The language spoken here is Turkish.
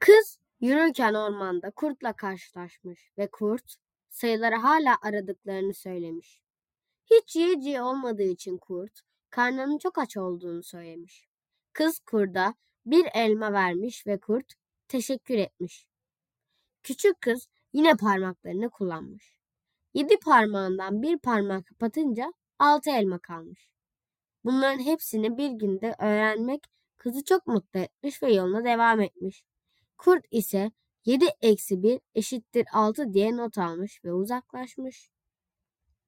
Kız yürürken ormanda kurtla karşılaşmış ve kurt sayıları hala aradıklarını söylemiş. Hiç yiyeceği olmadığı için kurt karnının çok aç olduğunu söylemiş. Kız kurda bir elma vermiş ve kurt teşekkür etmiş. Küçük kız yine parmaklarını kullanmış. 7 parmağından bir parmak kapatınca 6 elma kalmış. Bunların hepsini bir günde öğrenmek kızı çok mutlu etmiş ve yoluna devam etmiş. Kurt ise 7 eksi 1 eşittir 6 diye not almış ve uzaklaşmış.